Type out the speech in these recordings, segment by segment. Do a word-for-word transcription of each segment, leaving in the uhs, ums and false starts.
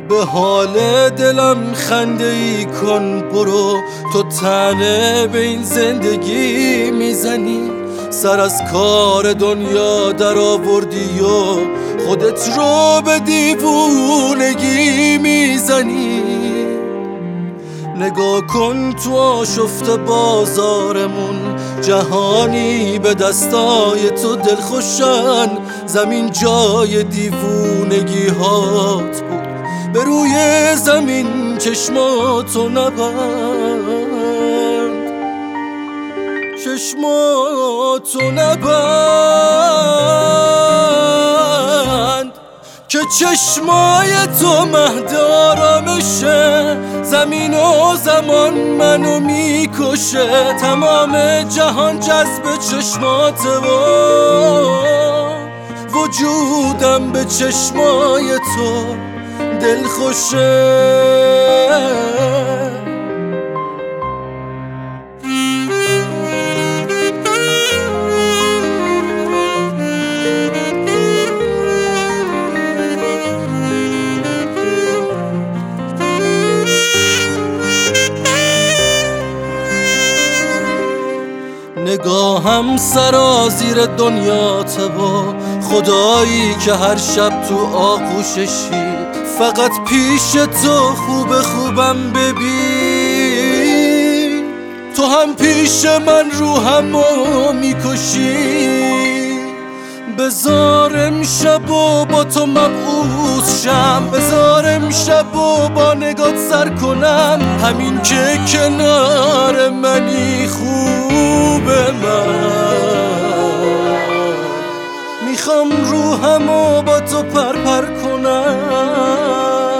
به حال دلم خنده ای کن، برو تو طعنه به این زندگی میزنی. سر از کار دنیا در آوردی و خودت رو به دیوونگی میزنی. نگاه کن تو آشفته بازارمون، جهانی به دستای تو دلخوشن. زمین جای دیوونگی هات بود، به روی زمین چشماتو نبند، چشماتو نبند که چشمای تو مهد آرامشه. زمین و زمان منو میکشه، تمام جهان جذب چشماته و وجودم به چشمای تو دلخوشه. نگاهم سرازیر دنیاته با خدایی که هر شب تو آغوششی. فقط پیش تو خوب خوبم ببین، تو هم پیش من روحمو میکشی. بذار امشب و با تو مبعوث شم، بذار امشب و با نگات سر کنم. همین که کنار منی خوب من، میخوام روحمو با تو پرپر کنم.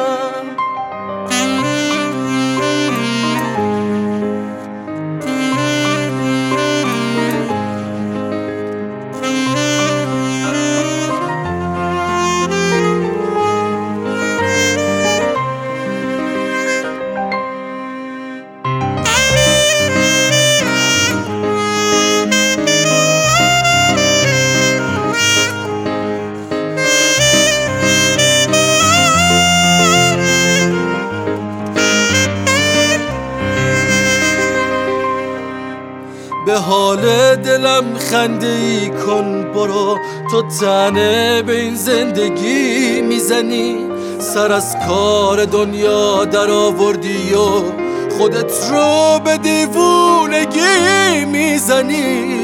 به حال دلم خنده ای کن، برو تو طعنه به این زندگی میزنی. سر از کار دنیا در آوردی و خودت رو به دیوونگی میزنی.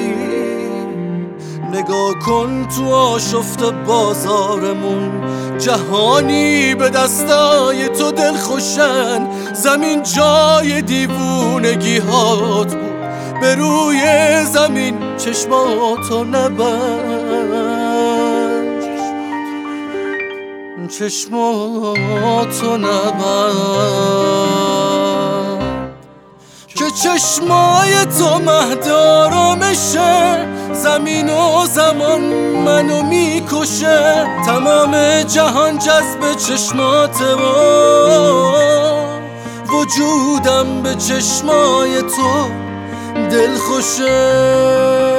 نگاه کن تو آشفته بازارمون، جهانی به دستای تو دلخوشن. زمین جای دیوونگی هات بود، به روی زمین چشماتو نبند، چشماتو نبند که چشمای تو مهد آرامشه. زمین و زمان منو میکشه، تمام جهان جذب چشماته و وجودم به چشمای تو دلخوشه.